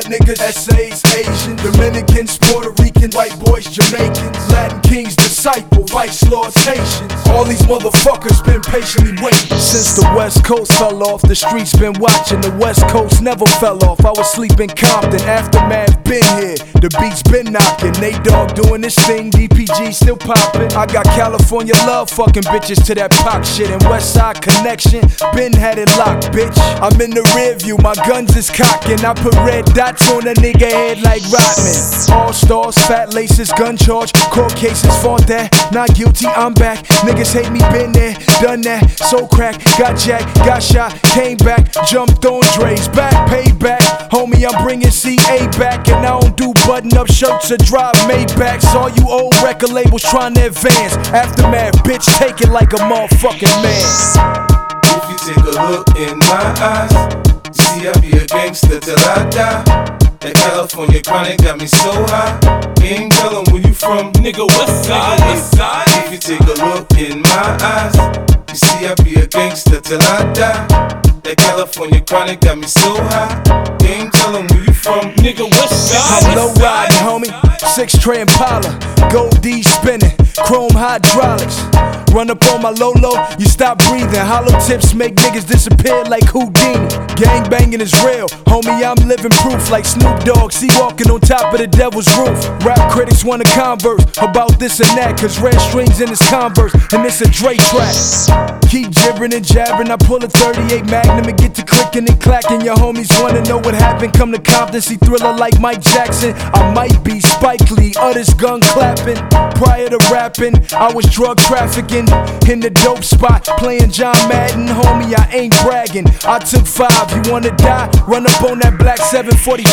blood niggas, essays, Asians, Dominicans, Puerto Ricans, white boys, Jamaicans, Latin kings, disciples, vice lords, Haitians. All these motherfuckers been patiently waiting. Since the West Coast fell off, the streets been watching. The West Coast never fell off. I was sleeping Compton, Aftermath been here. The beats been knocking. Nate Dogg doing this thing, DPG still popping. I got California love fucking bitches to that pop shit. And Westside Connection, been had it locked, bitch. I'm in the rear view, my guns is cocking. I put red dots on a nigga head like Rodman. All stars, fat laces, gun charge, court cases, fought that. Not guilty, I'm back. Niggas hate me, been there, done that. So crack, got jacked, got shot, came back, jumped on Dre's back, paid back. Homie, I'm bringing CA back, and I don't do button-up shirts or drive Maybachs. All you old record labels trying to advance. Aftermath, bitch, take it like a motherfucking man. If you take a look in my eyes, you see I be a gangster till I die. That California chronic got me so high. Ain't tellin' where you from, nigga, west side. If you take a look in my eyes, you see I be a gangster till I die. That California chronic got me so high. Ain't tellin' where you from, nigga, west side. I'm low riding, homie, 6-tray Impala, Gold D spinning, chrome hydraulics. Run up on my Lolo, you stop breathing. Hollow tips make niggas disappear like Houdini. Gang banging is real, homie, I'm living proof. Like Snoop Dogg, see walking on top of the devil's roof. Rap critics wanna converse about this and that, cause red strings in his Converse, and it's a Dre track. Keep jibbering and jabbering, I pull a 38 Magnum and get to clicking and clacking. Your homies wanna know what happened, come to Compton, see Thriller like Mike Jackson. I might be Spike Lee, others gun clapping. Prior to rapping, I was drug trafficking. In the dope spot, playing John Madden, homie, I ain't bragging. I took 5, you wanna die? Run up on that black 745.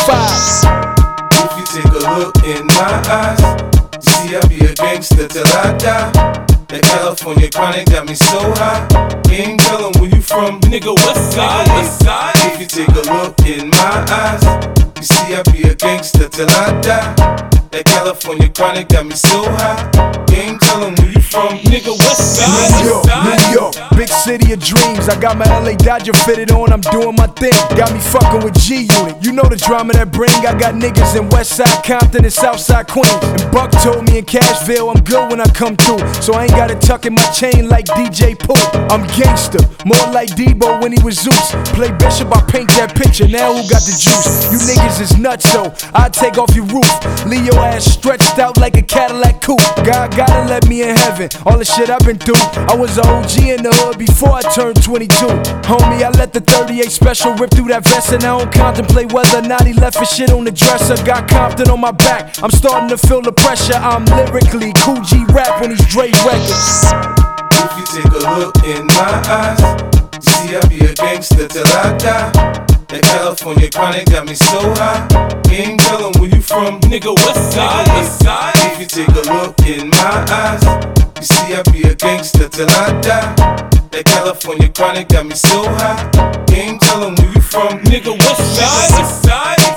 If you take a look in my eyes, you see I be a gangster till I die. That California chronic got me so high. Ain't tellin' where you from, nigga, west side. If you take a look in my eyes, you see I be a gangster till I die. That California chronic got me so high. Ain't tellin' where you from, nigga, west side. New York, big city of dreams. I got my LA Dodger fitted on, I'm doing my thing. Got me fucking with G-Unit, you know the drama that bring. I got niggas in Westside Compton and Southside Queens. And Buck told me in Cashville I'm good when I come through, so I ain't gotta tuck in my chain like DJ Pooh. I'm gangster, more like Debo when he was Zeus. Play Bishop, I paint that picture, now who got the juice? You niggas is nuts, so I take off your roof. Leave your ass stretched out like a Cadillac coupe. God gotta let me in heaven, all the shit I've been through. I was an OG in the hood before I turned 22. Homie, I let the 38 special rip through that vest, and I don't contemplate whether or not he left his shit on the dresser. Got Compton on my back, I'm starting to feel the pressure. I'm lyrically Cool G rap on these Dre records. If you take a look in my eyes, you see I be a gangster till I die. That California chronic got me so high. Ain't tellin' where you from, nigga, west side. If you take a look in my eyes, you see I be a gangster till I die. That California chronic got me so high. Ain't tellin' where you from, nigga, west side.